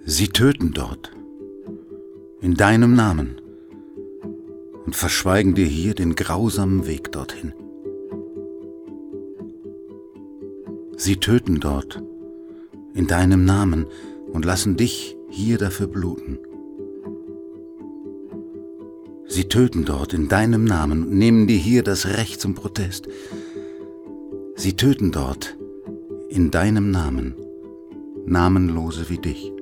Sie töten dort, in deinem Namen, und verschweigen dir hier den grausamen Weg dorthin. Sie töten dort, in deinem Namen, und lassen dich hier dafür bluten. Sie töten dort in deinem Namen und nehmen dir hier das Recht zum Protest. Sie töten dort in deinem Namen Namenlose wie dich.